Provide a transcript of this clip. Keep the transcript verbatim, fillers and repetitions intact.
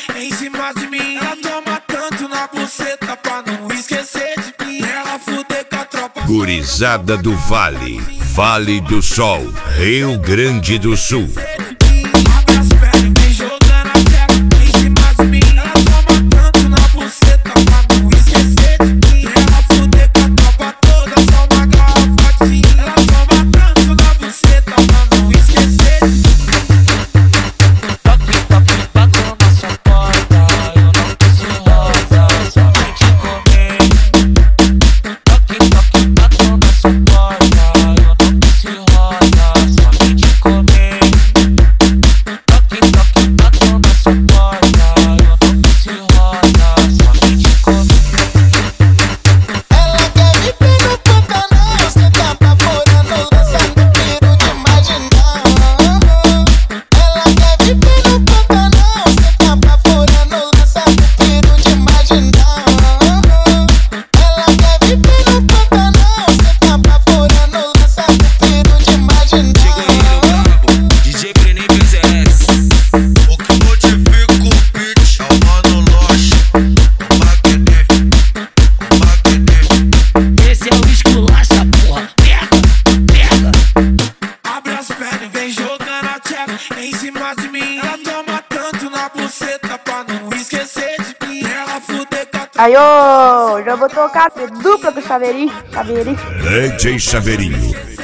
em cima de mim. Ela toma tanto na buceta pra não esquecer de mim. Ela fuder com a tropa. Gurizada do Vale, Vale do Sol, Rio Grande do Sul. Abre as pernas, vem jogando a tela em cima de mim. Ela toma tanto na buceta pra não esquecer de mim. Ela fuder com a tropa toda, só uma garrafa de gin. Ela toma tanto na buceta pra não esquecer de mim. Toque, toque, bateu na sua porta, eu não quis rosa, só vim te comer. Toque, toque, bateu na sua porta, eu não quis rosa, só vim te comer. Toque, toque, bateu na sua porta, eu não quis rosa, só vim te comer. Ela quer me ver no Pantanal, cê tá baforando, lançando piro de marginal. Ela quer me ver no Pantanal, cê tá baforando, lançando piro de marginal. Ela quer me ver no Pantanal, cê tá baforando, lançando piro de marginal. D J Brenin P Z S. O que modifica o beat é o Mano Loche, o magnífico, o magnífico. Esse é o esculacha, porra, pega, pega. Abre as pernas, vem jogando a tcheca em cima de mim. Ela toma tanto na buceta pra não esquecer de mim. Ela fuder com a tropa. Aí, ô, já vou tocar dupla com o Chaveirinho, Chaveirinho. D J Chaveirinho,